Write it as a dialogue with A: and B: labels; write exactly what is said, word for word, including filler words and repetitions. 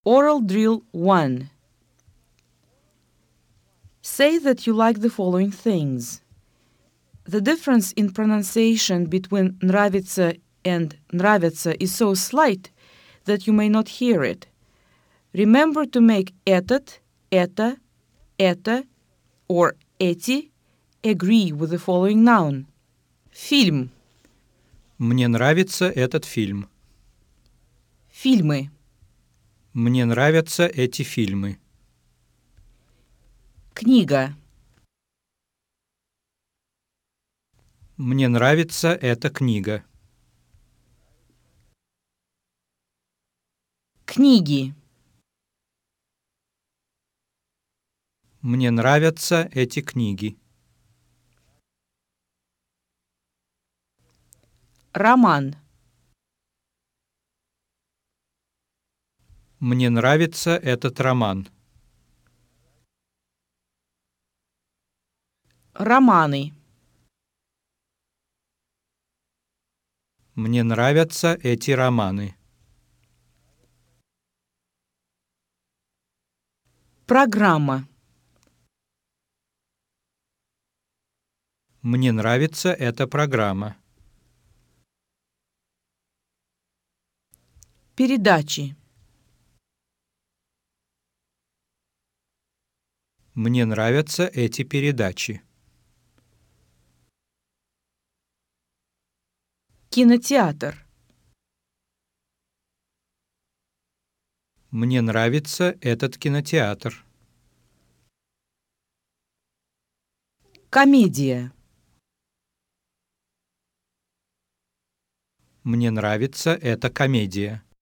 A: Oral Drill one. Say that you like the following things. The difference in pronunciation between нравится and нравится is so slight that you may not hear it. Remember to make этот, это, это, or эти agree with the following noun. Фильм.
B: Мне нравится этот фильм.
A: Фильмы.
B: Мне нравятся эти фильмы.
A: Книга.
B: Мне нравится эта книга.
A: Книги.
B: Мне нравятся эти книги.
A: Роман.
B: Мне нравится этот роман.
A: Романы.
B: Мне нравятся эти романы.
A: Программа.
B: Мне нравится эта программа.
A: Передачи.
B: Мне нравятся эти передачи.
A: Кинотеатр.
B: Мне нравится этот кинотеатр.
A: Комедия.
B: Мне нравится эта комедия.